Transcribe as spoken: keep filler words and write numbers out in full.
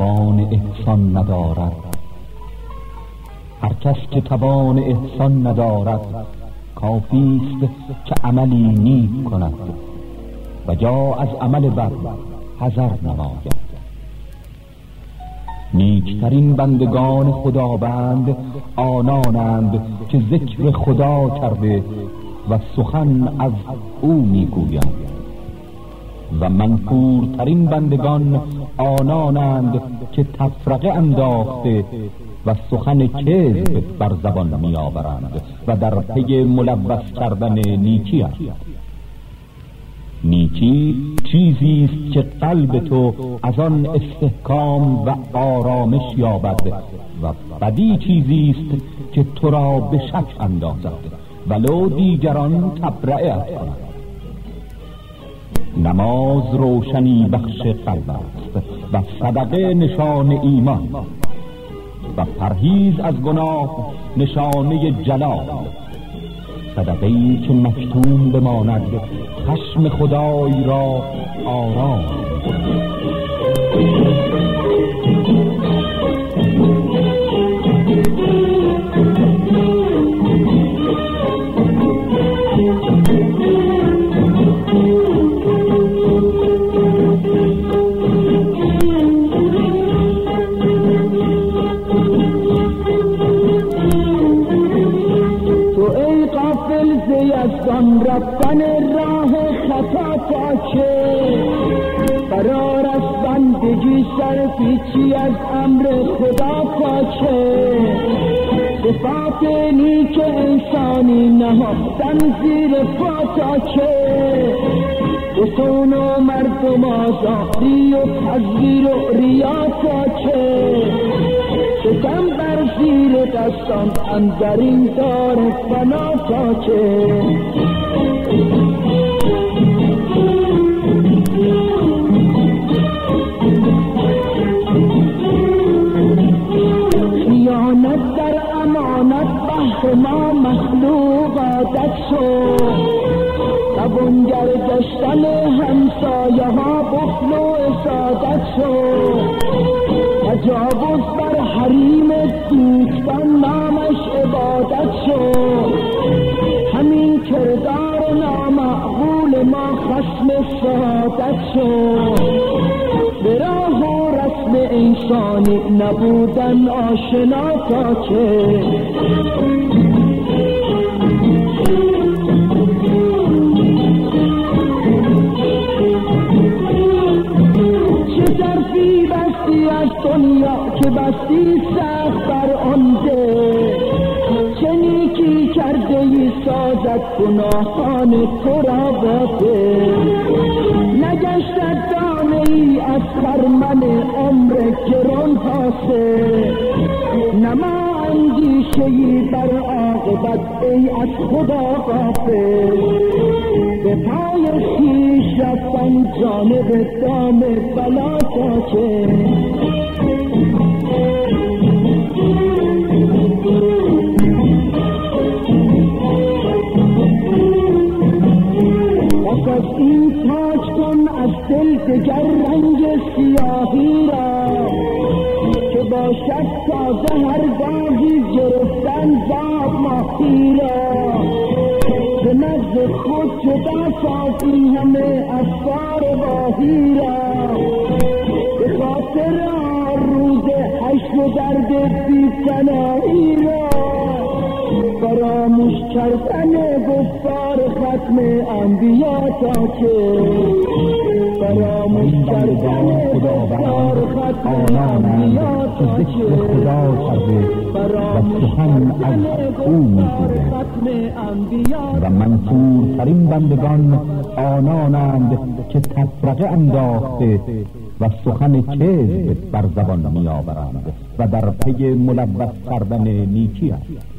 توان احسان ندارد. هر کس که توان احسان ندارد کافی است که عملی نیک کند و یا از عمل بد حذر نماید. نیکترین بندگان خداوند آنانند که ذکر خدا کرده و سخن از او میگویند و منفورترین بندگان آنانند که تفرقه انداخته و سخن کذب بر زبان میآورند و در پی ملوث کردن نیکی است. نیکی چیزی است که قلب تو از آن استحکام و آرامش یابد و بدی چیزی است که تو را به شک اندازد ولو دیگران تبرئت کنند. نماز روشنی بخش قلب است و صدقه نشان ایمان و پرهیز از گناه نشانه جلال. صدقه‌ای که مکتوم بماند خشم خدای را آرام. رفتن راه خطا تا که قرار است بندگی سر پیچی از امر خدا تا که صفات نیک انسانی نهفتن زیر پا تا که رسون و مردم آزادی و تزویر و ریا تا که ستم بر زیر دستان اندرین دار فنا تا که خیانت در امانت بحر ما مخلوق عادت شد. توانگر گشتن همسایه ها بخل و اسادت شد. تجاوز بر حریم دوستان نامش عبادت شد. همین کردار نامعقول ما خصم شهادت شد. به راه و رسم انسانی نبودن آشنا تا که چه ظرفی بستی از دنیا که بستی سخت بر آن ده. چه نیکی کرده ای سازد گناهان تو را باده. نگشتد دانه ای از خرمن عمر گران حاصل. نما اندیشه ای بر عاقبت ای از خدا غافل. به پای خویش رفتن جانب دام بلا تا که از این تاج کن از دل دگر رنگ سیاهی را که باشد تازه هر گاهی گرفتن زاب ماهی را. به نزد خود جدا سازی همه افکار واهی را. به خاطر روز حشر و درد بی‌پناهی را. فراموش کردن گفتار ختم انبیا تا که فراموش کردن گفتار ختم انبیا تا که فراموش کردن گفتار ختم انبیا. و منفورترین بندگان آنانند که تفرقه انداخته و سخن کذب بر زبان میآورند و در پی ملوث کردن نیکی است.